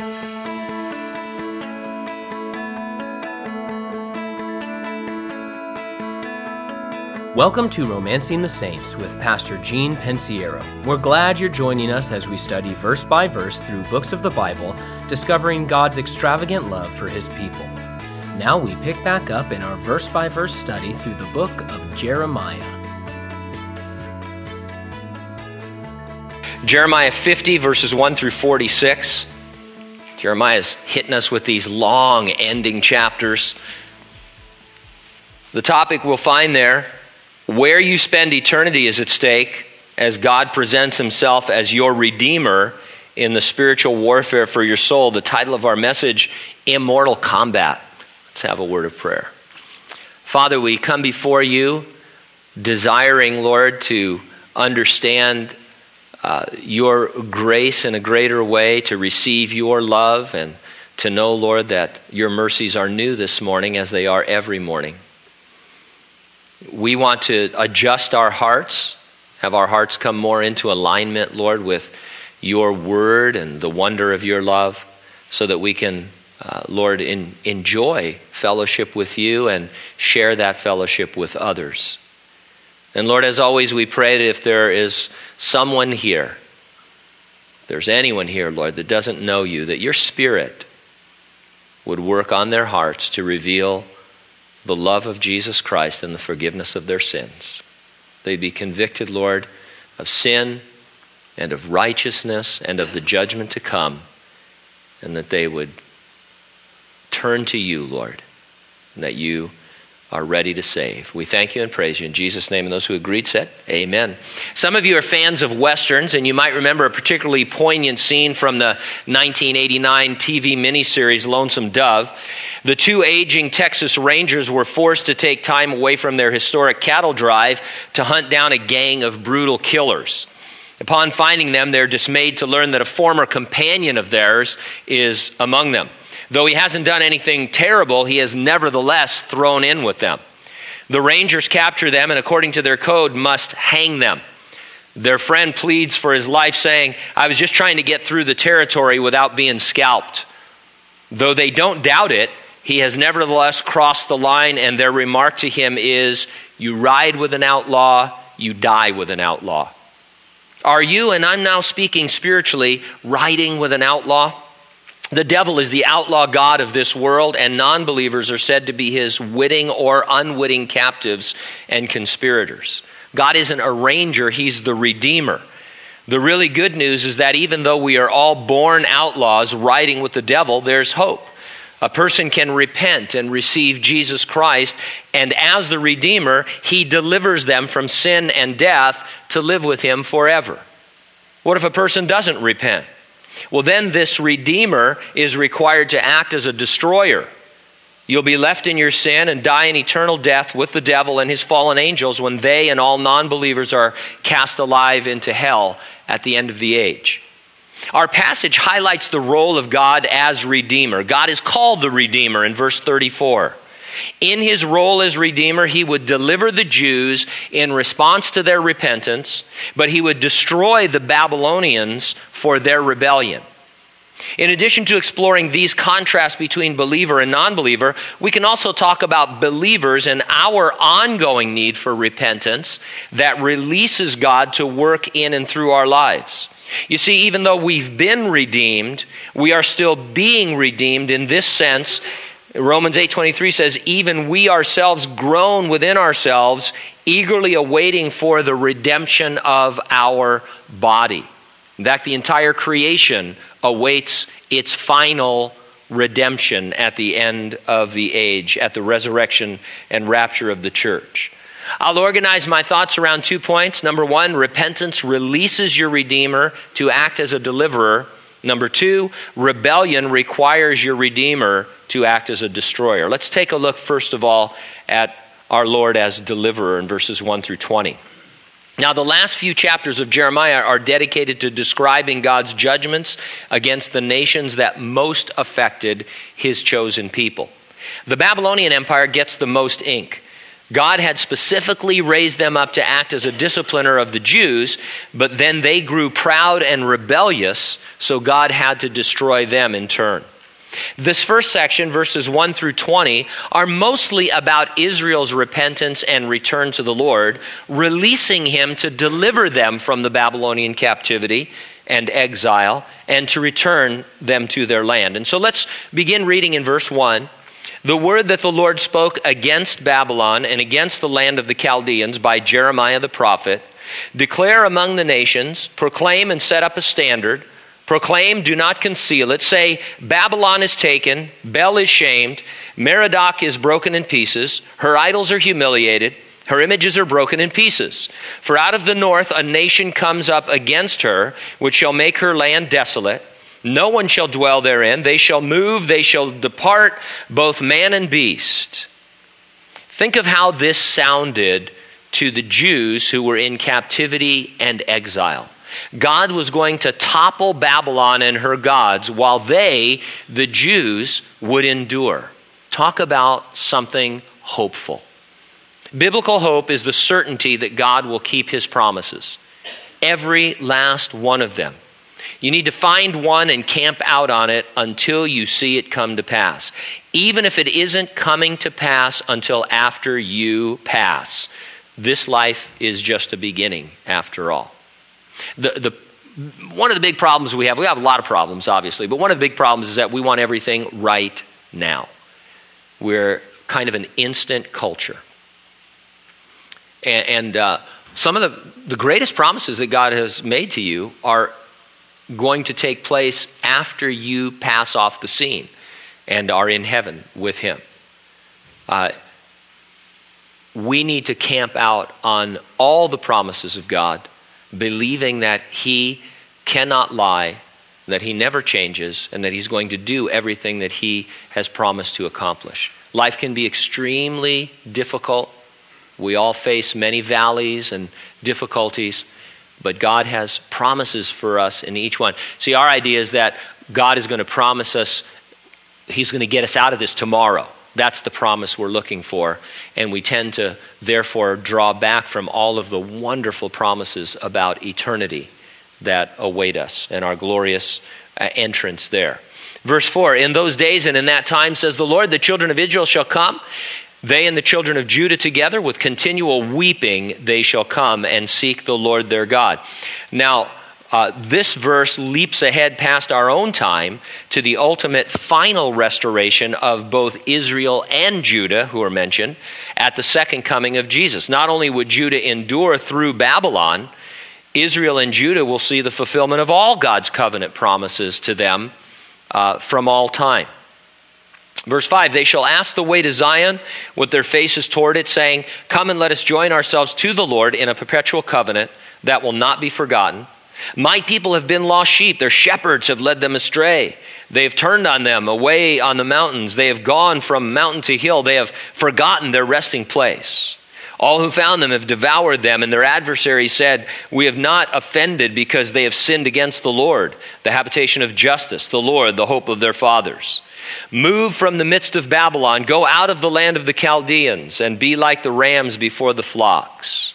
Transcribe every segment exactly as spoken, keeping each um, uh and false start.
Welcome to Romancing the Saints with Pastor Gene Pensiero. We're glad you're joining us as we study verse by verse through books of the Bible, discovering God's extravagant love for His people. Now we pick back up in our verse by verse study through the book of Jeremiah. Jeremiah fifty, verses one through forty-six. Jeremiah's hitting us with these long ending chapters. The topic we'll find there, where you spend eternity, is at stake as God presents Himself as your Redeemer in the spiritual warfare for your soul. The title of our message, Immortal Combat. Let's have a word of prayer. Father, we come before you desiring, Lord, to understand uh, your grace in a greater way, to receive your love, and to know, Lord, that your mercies are new this morning as they are every morning. We want to adjust our hearts, have our hearts come more into alignment, Lord, with your word and the wonder of your love, so that we can, uh, Lord, in, enjoy fellowship with you and share that fellowship with others. And Lord, as always, we pray that if there is someone here, if there's anyone here, Lord, that doesn't know you, that your Spirit would work on their hearts to reveal the love of Jesus Christ and the forgiveness of their sins. They'd be convicted, Lord, of sin and of righteousness and of the judgment to come, and that they would turn to you, Lord, and that you are ready to save. We thank you and praise you in Jesus' name, and those who agreed said, amen. Some of you are fans of Westerns, and you might remember a particularly poignant scene from the nineteen eighty-nine T V miniseries Lonesome Dove. The two aging Texas Rangers were forced to take time away from their historic cattle drive to hunt down a gang of brutal killers. Upon finding them, they're dismayed to learn that a former companion of theirs is among them. Though he hasn't done anything terrible, he is nevertheless thrown in with them. The Rangers capture them and, according to their code, must hang them. Their friend pleads for his life, saying, "I was just trying to get through the territory without being scalped." Though they don't doubt it, he has nevertheless crossed the line, and their remark to him is, "You ride with an outlaw, you die with an outlaw." Are you, and I'm now speaking spiritually, riding with an outlaw? The devil is the outlaw god of this world, and non-believers are said to be his witting or unwitting captives and conspirators. God isn't a ranger, he's the redeemer. The really good news is that even though we are all born outlaws riding with the devil, there's hope. A person can repent and receive Jesus Christ, and as the Redeemer, he delivers them from sin and death to live with him forever. What if a person doesn't repent? Well, then this Redeemer is required to act as a destroyer. You'll be left in your sin and die in eternal death with the devil and his fallen angels when they and all non-believers are cast alive into hell at the end of the age. Our passage highlights the role of God as Redeemer. God is called the Redeemer in verse thirty-four. In his role as Redeemer, he would deliver the Jews in response to their repentance, but he would destroy the Babylonians for their rebellion. In addition to exploring these contrasts between believer and non-believer, we can also talk about believers and our ongoing need for repentance that releases God to work in and through our lives. You see, even though we've been redeemed, we are still being redeemed in this sense. Romans eight twenty-three says, even we ourselves groan within ourselves, eagerly awaiting for the redemption of our body. In fact, the entire creation awaits its final redemption at the end of the age, at the resurrection and rapture of the church. I'll organize my thoughts around two points. Number one, repentance releases your Redeemer to act as a deliverer. Number two, rebellion requires your Redeemer to act as a destroyer. Let's take a look, first of all, at our Lord as deliverer in verses one through twenty. Now, the last few chapters of Jeremiah are dedicated to describing God's judgments against the nations that most affected his chosen people. The Babylonian Empire gets the most ink. God had specifically raised them up to act as a discipliner of the Jews, but then they grew proud and rebellious, so God had to destroy them in turn. This first section, verses one through twenty, are mostly about Israel's repentance and return to the Lord, releasing him to deliver them from the Babylonian captivity and exile, and to return them to their land. And so let's begin reading in verse one. The word that the Lord spoke against Babylon and against the land of the Chaldeans by Jeremiah the prophet: declare among the nations, proclaim and set up a standard, proclaim, do not conceal it. Say, Babylon is taken, Bel is shamed, Merodach is broken in pieces, her idols are humiliated, her images are broken in pieces. For out of the north a nation comes up against her, which shall make her land desolate. No one shall dwell therein. They shall move, they shall depart, both man and beast. Think of how this sounded to the Jews who were in captivity and exile. God was going to topple Babylon and her gods while they, the Jews, would endure. Talk about something hopeful. Biblical hope is the certainty that God will keep his promises. Every last one of them. You need to find one and camp out on it until you see it come to pass. Even if it isn't coming to pass until after you pass. This life is just a beginning after all. The, the, one of the big problems we have, we have a lot of problems obviously, but one of the big problems is that we want everything right now. We're kind of an instant culture. And, and uh, some of the, the greatest promises that God has made to you are going to take place after you pass off the scene and are in heaven with him. Uh, we need to camp out on all the promises of God, believing that he cannot lie, that he never changes, and that he's going to do everything that he has promised to accomplish. Life can be extremely difficult. We all face many valleys and difficulties, but God has promises for us in each one. See, our idea is that God is going to promise us, he's going to get us out of this tomorrow. That's the promise we're looking for. And we tend to, therefore, draw back from all of the wonderful promises about eternity that await us and our glorious uh, entrance there. Verse four, in those days and in that time, says the Lord, the children of Israel shall come, they and the children of Judah together, with continual weeping they shall come and seek the Lord their God. Now, uh, this verse leaps ahead past our own time to the ultimate final restoration of both Israel and Judah, who are mentioned, at the second coming of Jesus. Not only would Judah endure through Babylon, Israel and Judah will see the fulfillment of all God's covenant promises to them uh, from all time. Verse five, they shall ask the way to Zion with their faces toward it, saying, come and let us join ourselves to the Lord in a perpetual covenant that will not be forgotten. My people have been lost sheep. Their shepherds have led them astray. They have turned on them away on the mountains. They have gone from mountain to hill. They have forgotten their resting place. All who found them have devoured them, and their adversaries said, we have not offended because they have sinned against the Lord, the habitation of justice, the Lord, the hope of their fathers. Move from the midst of Babylon, go out of the land of the Chaldeans, and be like the rams before the flocks.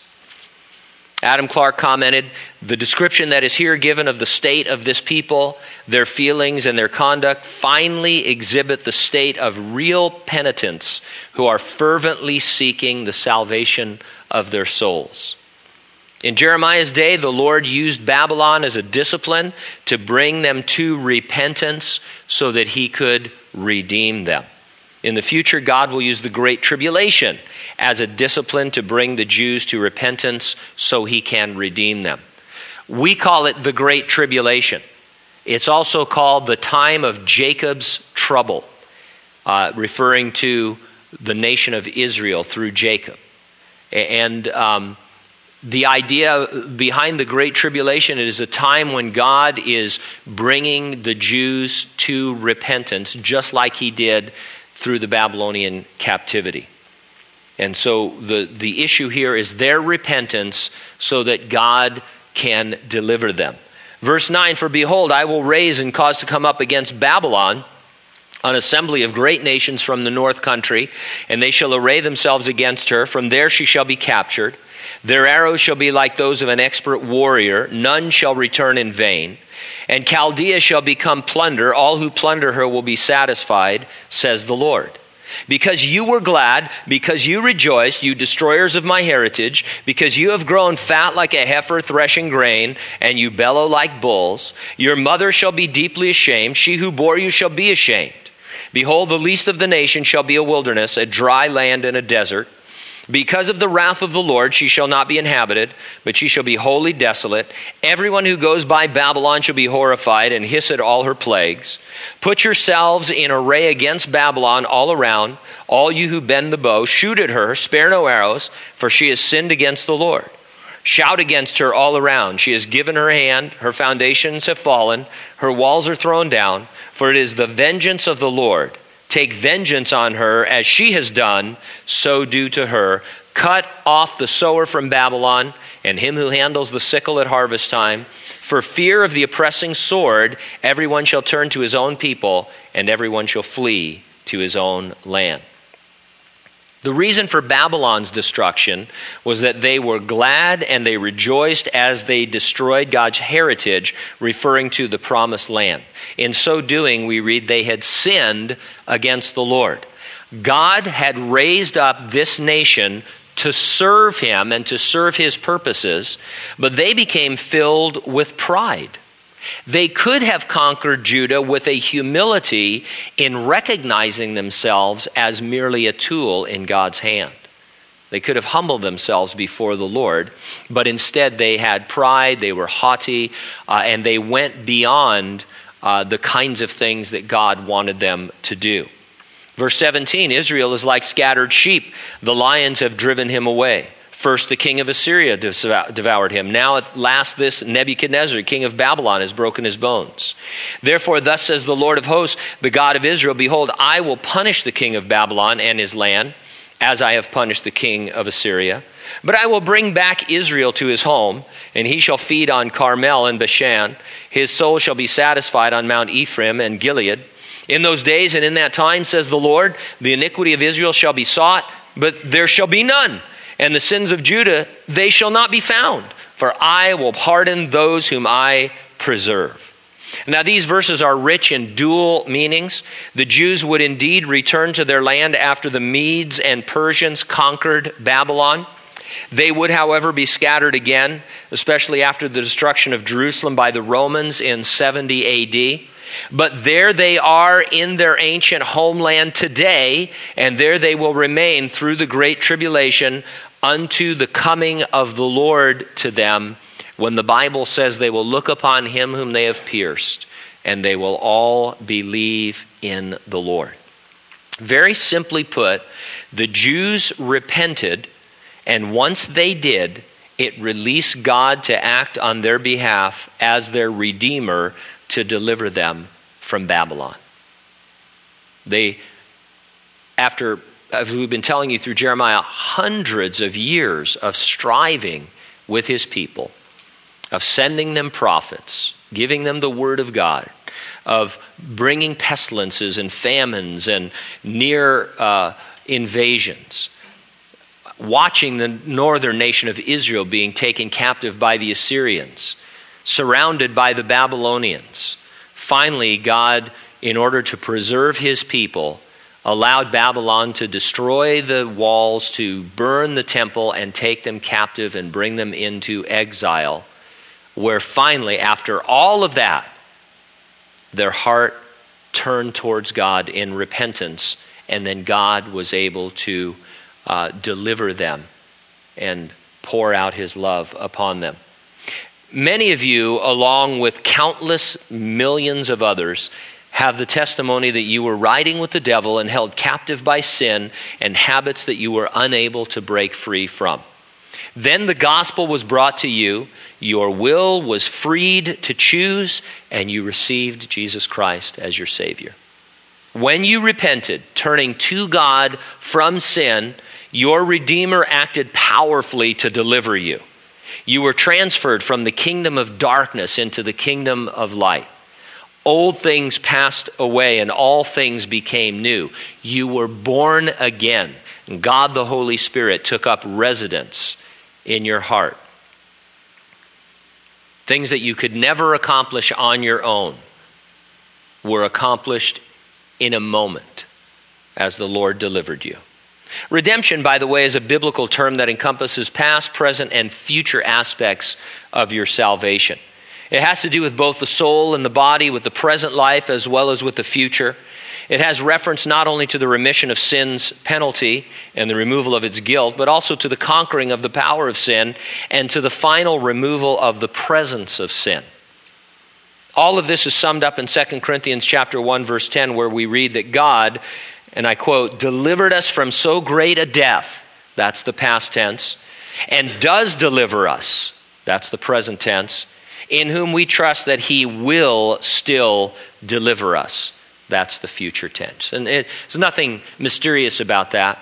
Adam Clark commented, the description that is here given of the state of this people, their feelings and their conduct, finally exhibit the state of real penitents who are fervently seeking the salvation of their souls. In Jeremiah's day, the Lord used Babylon as a discipline to bring them to repentance so that he could redeem them. In the future, God will use the Great Tribulation as a discipline to bring the Jews to repentance so he can redeem them. We call it the Great Tribulation. It's also called the time of Jacob's trouble, uh, referring to the nation of Israel through Jacob. And um, the idea behind the Great Tribulation, it is a time when God is bringing the Jews to repentance, just like he did through the Babylonian captivity. And so the, the issue here is their repentance so that God can deliver them. Verse nine, for behold, I will raise and cause to come up against Babylon an assembly of great nations from the north country, and they shall array themselves against her. From there she shall be captured. Their arrows shall be like those of an expert warrior. None shall return in vain. And Chaldea shall become plunder. All who plunder her will be satisfied, says the Lord. Because you were glad, because you rejoiced, you destroyers of my heritage, because you have grown fat like a heifer threshing grain, and you bellow like bulls, your mother shall be deeply ashamed. She who bore you shall be ashamed. Behold, the least of the nation shall be a wilderness, a dry land and a desert. Because of the wrath of the Lord, she shall not be inhabited, but she shall be wholly desolate. Everyone who goes by Babylon shall be horrified and hiss at all her plagues. Put yourselves in array against Babylon all around, all you who bend the bow. Shoot at her, spare no arrows, for she has sinned against the Lord. Shout against her all around. She has given her hand, her foundations have fallen, her walls are thrown down, for it is the vengeance of the Lord. Take vengeance on her as she has done, so do to her. Cut off the sower from Babylon and him who handles the sickle at harvest time. For fear of the oppressing sword, everyone shall turn to his own people and everyone shall flee to his own land. The reason for Babylon's destruction was that they were glad and they rejoiced as they destroyed God's heritage, referring to the promised land. In so doing, we read they had sinned against the Lord. God had raised up this nation to serve him and to serve his purposes, but they became filled with pride. They could have conquered Judah with a humility in recognizing themselves as merely a tool in God's hand. They could have humbled themselves before the Lord, but instead they had pride, they were haughty, uh, and they went beyond uh, the kinds of things that God wanted them to do. Verse seventeen, Israel is like scattered sheep. The lions have driven him away. First, the king of Assyria devoured him. Now at last this Nebuchadnezzar, king of Babylon, has broken his bones. Therefore, thus says the Lord of hosts, the God of Israel, behold, I will punish the king of Babylon and his land, as I have punished the king of Assyria. But I will bring back Israel to his home, and he shall feed on Carmel and Bashan. His soul shall be satisfied on Mount Ephraim and Gilead. In those days and in that time, says the Lord, the iniquity of Israel shall be sought, but there shall be none. And the sins of Judah, they shall not be found, for I will pardon those whom I preserve. Now these verses are rich in dual meanings. The Jews would indeed return to their land after the Medes and Persians conquered Babylon. They would, however, be scattered again, especially after the destruction of Jerusalem by the Romans in seventy A D. But there they are in their ancient homeland today, and there they will remain through the great tribulation unto the coming of the Lord to them, when the Bible says they will look upon him whom they have pierced, and they will all believe in the Lord. Very simply put, the Jews repented, and once they did, it released God to act on their behalf as their Redeemer to deliver them from Babylon. They, after, as we've been telling you through Jeremiah, hundreds of years of striving with his people, of sending them prophets, giving them the word of God, of bringing pestilences and famines and near uh, invasions, watching the northern nation of Israel being taken captive by the Assyrians, surrounded by the Babylonians. Finally, God, in order to preserve his people, allowed Babylon to destroy the walls, to burn the temple and take them captive and bring them into exile, where finally, after all of that, their heart turned towards God in repentance, and then God was able to uh, deliver them and pour out his love upon them. Many of you, along with countless millions of others, have the testimony that you were riding with the devil and held captive by sin and habits that you were unable to break free from. Then the gospel was brought to you, your will was freed to choose, and you received Jesus Christ as your Savior. When you repented, turning to God from sin, your Redeemer acted powerfully to deliver you. You were transferred from the kingdom of darkness into the kingdom of light. old things passed away and all things became new. You were born again. And God the Holy Spirit took up residence in your heart. Things that you could never accomplish on your own were accomplished in a moment as the Lord delivered you. Redemption, by the way, is a biblical term that encompasses past, present, and future aspects of your salvation. It has to do with both the soul and the body, with the present life as well as with the future. It has reference not only to the remission of sin's penalty and the removal of its guilt, but also to the conquering of the power of sin and to the final removal of the presence of sin. All of this is summed up in Second Corinthians chapter one, verse ten, where we read that God, and I quote, delivered us from so great a death, that's the past tense, and does deliver us, that's the present tense, in whom we trust that he will still deliver us. That's the future tense. And it, there's nothing mysterious about that.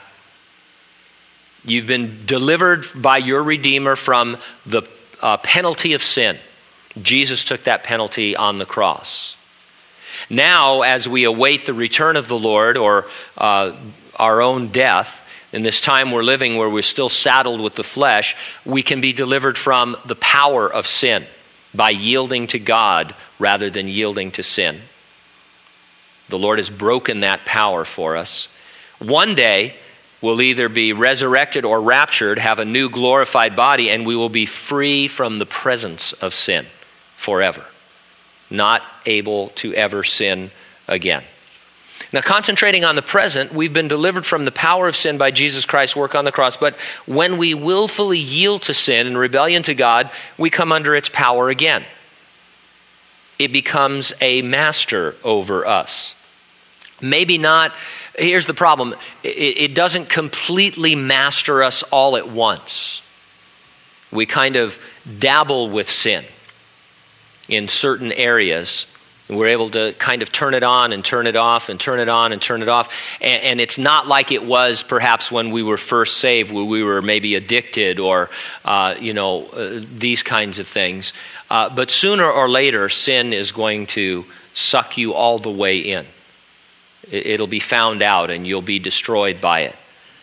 You've been delivered by your Redeemer from the uh, penalty of sin. Jesus took that penalty on the cross. Now, as we await the return of the Lord or uh, our own death, in this time we're living where we're still saddled with the flesh, we can be delivered from the power of sin by yielding to God rather than yielding to sin. The Lord has broken that power for us. One day, we'll either be resurrected or raptured, have a new glorified body, and we will be free from the presence of sin forever, not able to ever sin again. Now, concentrating on the present, we've been delivered from the power of sin by Jesus Christ's work on the cross, but when we willfully yield to sin in rebellion to God, we come under its power again. It becomes a master over us. Maybe not, here's the problem, it, it doesn't completely master us all at once. We kind of dabble with sin in certain areas. We're able to kind of turn it on and turn it off and turn it on and turn it off. And, and it's not like it was perhaps when we were first saved, where we were maybe addicted or, uh, you know, uh, these kinds of things. Uh, but sooner or later, sin is going to suck you all the way in. It, it'll be found out and you'll be destroyed by it.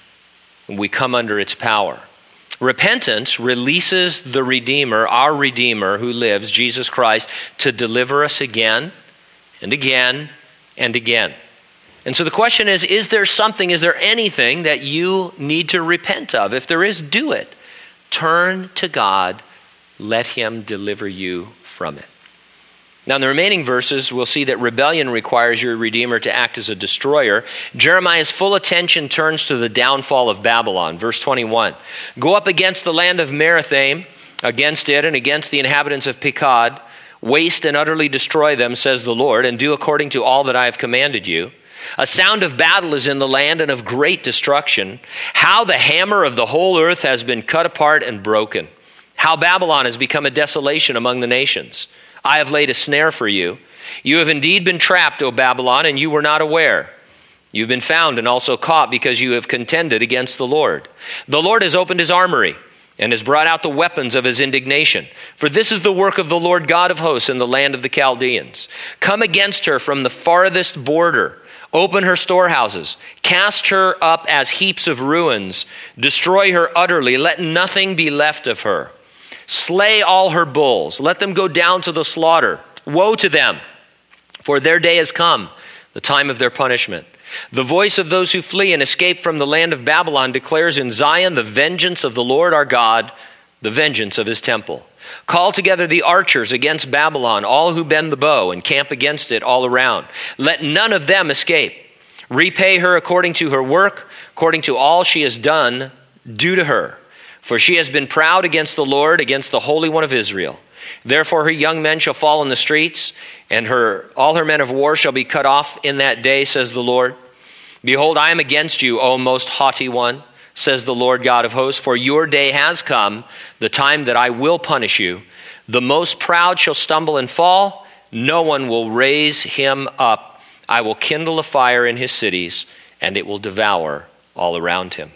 We come under its power. Repentance releases the Redeemer, our Redeemer who lives, Jesus Christ, to deliver us again and again and again. And so the question is, is there something, is there anything that you need to repent of? If there is, do it. Turn to God. Let him deliver you from it. Now, in the remaining verses, we'll see that rebellion requires your Redeemer to act as a destroyer. Jeremiah's full attention turns to the downfall of Babylon. Verse twenty-one, go up against the land of Merathaim, against it and against the inhabitants of Pekod. Waste and utterly destroy them, says the Lord, and do according to all that I have commanded you. A sound of battle is in the land and of great destruction. How the hammer of the whole earth has been cut apart and broken. How Babylon has become a desolation among the nations. I have laid a snare for you. You have indeed been trapped, O Babylon, and you were not aware. You've been found and also caught because you have contended against the Lord. The Lord has opened his armory and has brought out the weapons of his indignation. For this is the work of the Lord God of hosts in the land of the Chaldeans. Come against her from the farthest border. Open her storehouses. Cast her up as heaps of ruins. Destroy her utterly. Let nothing be left of her. Slay all her bulls. Let them go down to the slaughter. Woe to them, for their day has come, the time of their punishment. The voice of those who flee and escape from the land of Babylon declares in Zion the vengeance of the Lord our God, the vengeance of his temple. Call together the archers against Babylon, all who bend the bow, and camp against it all around. Let none of them escape. Repay her according to her work, according to all she has done, do to her. For she has been proud against the Lord, against the Holy One of Israel. Therefore her young men shall fall in the streets, and her all her men of war shall be cut off in that day, says the Lord. Behold, I am against you, O most haughty one, says the Lord God of hosts, for your day has come, the time that I will punish you. The most proud shall stumble and fall. No one will raise him up. I will kindle a fire in his cities, and it will devour all around him.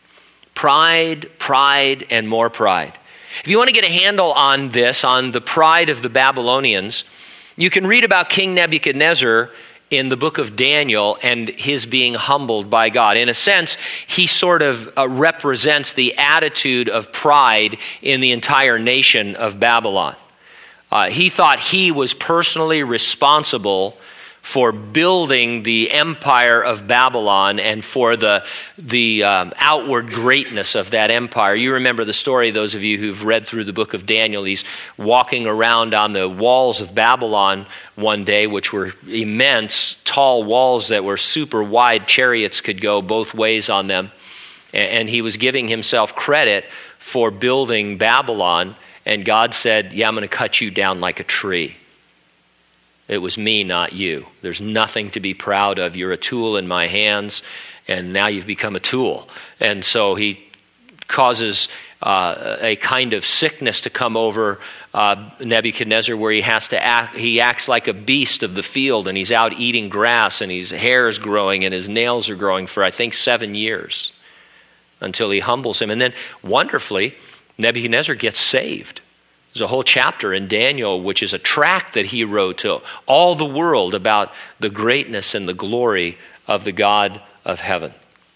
Pride, pride, and more pride. If you want to get a handle on this, on the pride of the Babylonians, You can read about King Nebuchadnezzar in the book of Daniel and his being humbled by God. In a sense, he sort of uh, represents the attitude of pride in the entire nation of Babylon. Uh, he thought he was personally responsible for building the empire of Babylon and for the, the um, outward greatness of that empire. You remember the story, those of you who've read through the book of Daniel. He's walking around on the walls of Babylon one day, which were immense, tall walls that were super wide. Chariots could go both ways on them. And he was giving himself credit for building Babylon. And God said, yeah, I'm going to cut you down like a tree. It was me, not you. There's nothing to be proud of. You're a tool in my hands, and now you've become a tool. And so he causes uh, a kind of sickness to come over uh, Nebuchadnezzar, where he has to act, he acts like a beast of the field, and he's out eating grass, and his hair is growing, and his nails are growing for, I think, seven years until he humbles him. And then, wonderfully, Nebuchadnezzar gets saved. There's a whole chapter in Daniel, which is a tract that he wrote to all the world about the greatness and the glory of the God of heaven.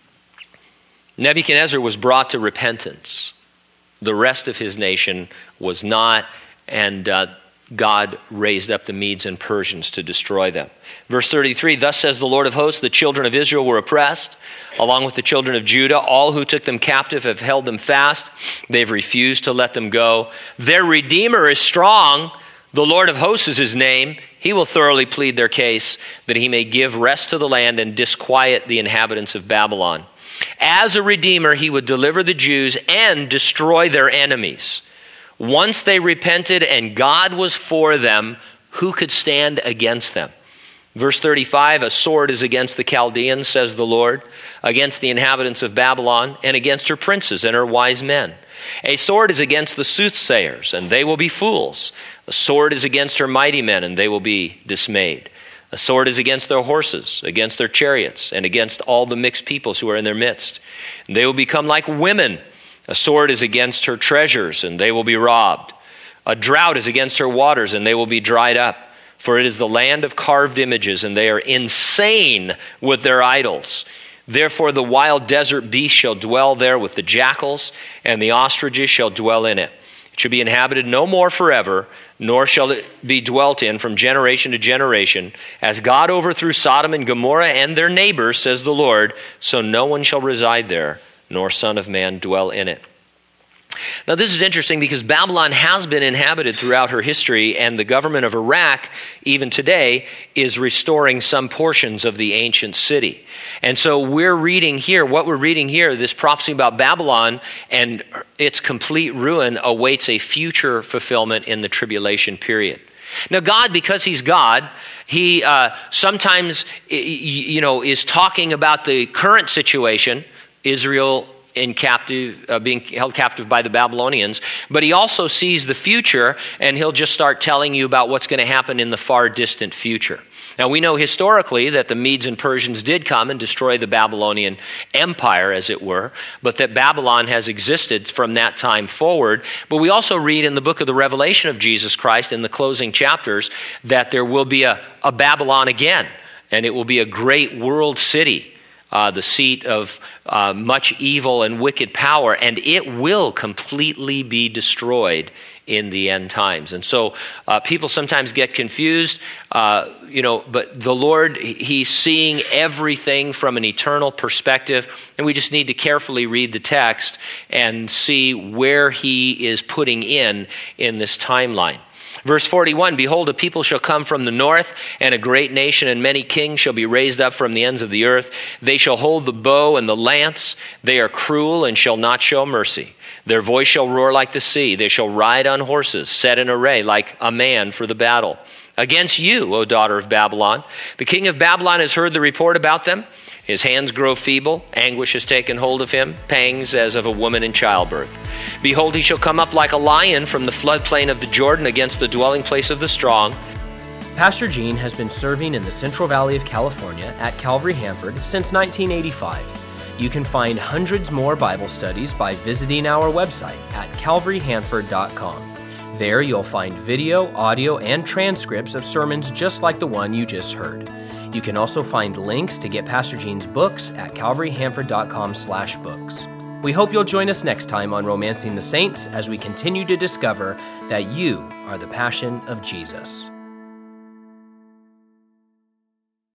Nebuchadnezzar was brought to repentance. The rest of his nation was not, and uh, God raised up the Medes and Persians to destroy them. Verse thirty-three, thus says the Lord of hosts, the children of Israel were oppressed, along with the children of Judah. All who took them captive have held them fast. They've refused to let them go. Their Redeemer is strong. The Lord of hosts is his name. He will thoroughly plead their case, that he may give rest to the land and disquiet the inhabitants of Babylon. As a Redeemer, he would deliver the Jews and destroy their enemies. Once they repented and God was for them, who could stand against them? Verse thirty-five, a sword is against the Chaldeans, says the Lord, against the inhabitants of Babylon, and against her princes and her wise men. A sword is against the soothsayers, and they will be fools. A sword is against her mighty men, and they will be dismayed. A sword is against their horses, against their chariots, and against all the mixed peoples who are in their midst. And they will become like women. A sword is against her treasures, and they will be robbed. A drought is against her waters, and they will be dried up. For it is the land of carved images, and they are insane with their idols. Therefore the wild desert beast shall dwell there with the jackals, and the ostriches shall dwell in it. It shall be inhabited no more forever, nor shall it be dwelt in from generation to generation. As God overthrew Sodom and Gomorrah and their neighbors, says the Lord, so no one shall reside there, nor son of man dwell in it. Now this is interesting because Babylon has been inhabited throughout her history, and the government of Iraq, even today, is restoring some portions of the ancient city. And so we're reading here, what we're reading here, this prophecy about Babylon and its complete ruin awaits a future fulfillment in the tribulation period. Now God, because he's God, he uh, sometimes you know is talking about the current situation, Israel in captive, uh, being held captive by the Babylonians, but he also sees the future, and he'll just start telling you about what's going to happen in the far distant future. Now we know historically that the Medes and Persians did come and destroy the Babylonian empire, as it were, but that Babylon has existed from that time forward. But we also read in the book of the Revelation of Jesus Christ, in the closing chapters, that there will be a, a Babylon again, and it will be a great world city. Uh, the seat of uh, much evil and wicked power, and it will completely be destroyed in the end times. And so uh, people sometimes get confused, uh, you know, but the Lord, he's seeing everything from an eternal perspective, and we just need to carefully read the text and see where he is putting in in this timeline. Verse forty-one, behold, a people shall come from the north, and a great nation, and many kings shall be raised up from the ends of the earth. They shall hold the bow and the lance. They are cruel and shall not show mercy. Their voice shall roar like the sea. They shall ride on horses, set in array like a man for the battle. Against you, O daughter of Babylon, the king of Babylon has heard the report about them. His hands grow feeble, anguish has taken hold of him, pangs as of a woman in childbirth. Behold, he shall come up like a lion from the floodplain of the Jordan against the dwelling place of the strong. Pastor Gene has been serving in the Central Valley of California at Calvary Hanford since nineteen eighty-five. You can find hundreds more Bible studies by visiting our website at calvary hanford dot com. There you'll find video, audio, and transcripts of sermons just like the one you just heard. You can also find links to get Pastor Gene's books at calvary hanford dot com slash books. We hope you'll join us next time on Romancing the Saints as we continue to discover that you are the passion of Jesus.